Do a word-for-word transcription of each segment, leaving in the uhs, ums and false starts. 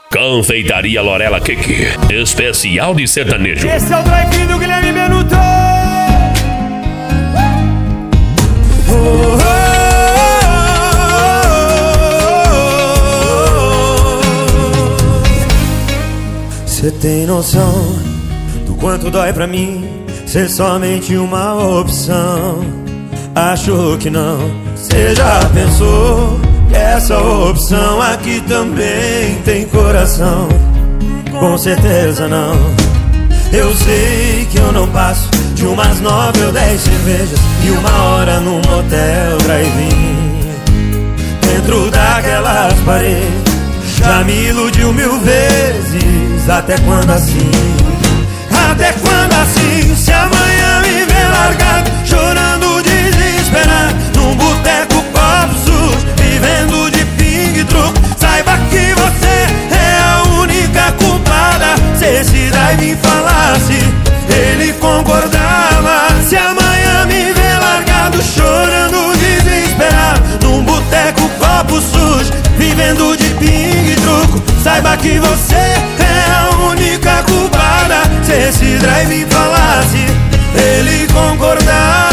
Confeitaria Lorela Cake, especial de sertanejo. Esse é o drive do Guilherme Benuto. Oh, oh, oh. Cê tem noção do quanto dói pra mim ser somente uma opção? Acho que não. Cê já pensou que essa opção aqui também tem coração? Com certeza não. Eu sei que eu não passo de umas nove ou dez cervejas e uma hora num motel drive-in. Dentro daquelas paredes já me iludiu mil vezes. Até quando assim? Até quando assim? Se amanhã me ver largado, chorando desesperado, num boteco copo sujo, vivendo de pingue-truco, saiba que você é a única culpada. Se esse drive falasse, ele concordava. Se amanhã me ver largado, chorando desesperado, num boteco copo sujo, vivendo de pingue-truco, saiba que você é a única culpada. Se esse drive falasse, ele concordava.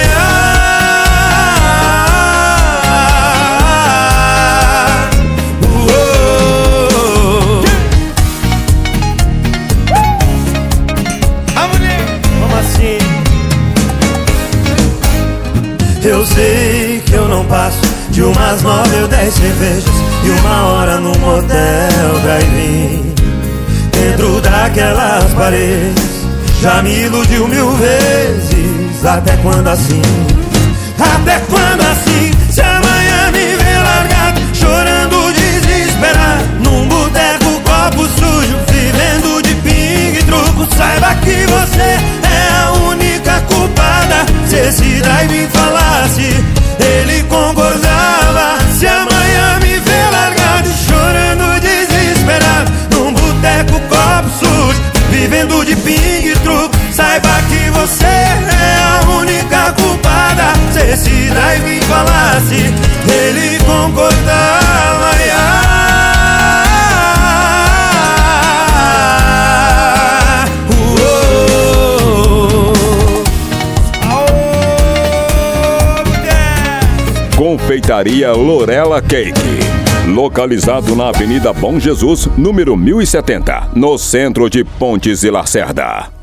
Eu sei que eu não passo de umas nove ou dez cervejas e uma hora num motel drive-in. Dentro daquelas paredes já me iludiu mil vezes. Até quando assim? Até quando assim? Se amanhã me ver largado, chorando desesperado, num boteco copo sujo, vivendo de pingue-truco, saiba que você é a única culpada. Se esse drive falasse, ele concordava. Se amanhã me ver largado, chorando desesperado, num boteco copo sujo, vivendo de pingue-truco, saiba que você é a única culpada. Se esse drive falasse, ele concordava. Confeitaria Lorela Cake, localizado na Avenida Bom Jesus, número mil e setenta, no centro de Pontes e Lacerda.